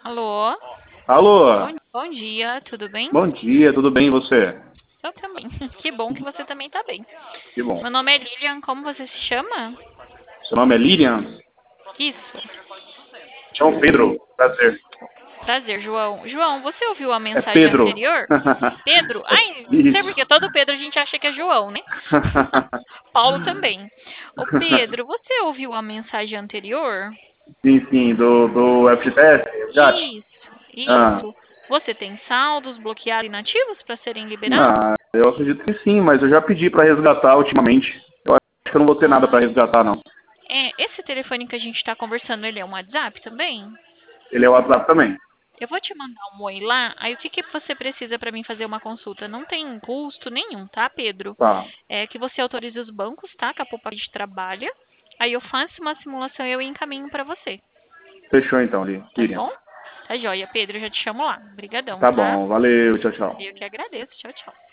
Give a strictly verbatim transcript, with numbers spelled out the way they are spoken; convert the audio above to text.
Alô? Alô, Bom, bom dia, tudo bem? bom dia, tudo bem e você? Eu também. Que bom que você também tá bem. Que bom. Meu nome é Lilian, como você se chama? Seu nome é Lilian? Isso. João Pedro, prazer. Prazer, João. João, você ouviu a É mensagem Pedro. anterior? Pedro? É Ai, não sei isso. porque todo Pedro a gente acha que é João, né? Paulo também. Ô Pedro, você ouviu a mensagem anterior? Sim, sim, do, do F G T S, resgate? Isso, Ah, isso. Você tem saldos bloqueados e inativos para serem liberados? ah, eu acredito que sim, mas eu já pedi para resgatar ultimamente. Eu acho que eu não vou ter nada para Ah, resgatar, não. é, esse telefone que a gente está conversando, ele é um WhatsApp também? Ele é o WhatsApp também. Eu vou te mandar um oi lá, aí o que, que você precisa para mim fazer uma consulta? Não tem custo nenhum, tá, Pedro? Tá. É que você autorize os bancos, tá? Que a Poupa trabalha. Aí eu faço uma simulação e eu encaminho para você, Fechou então, tá Lilian. bom? Tá joia, Pedro, eu já te chamo lá. Obrigadão, Tá tá? bom, valeu, tchau, tchau. Eu que agradeço. Tchau, tchau.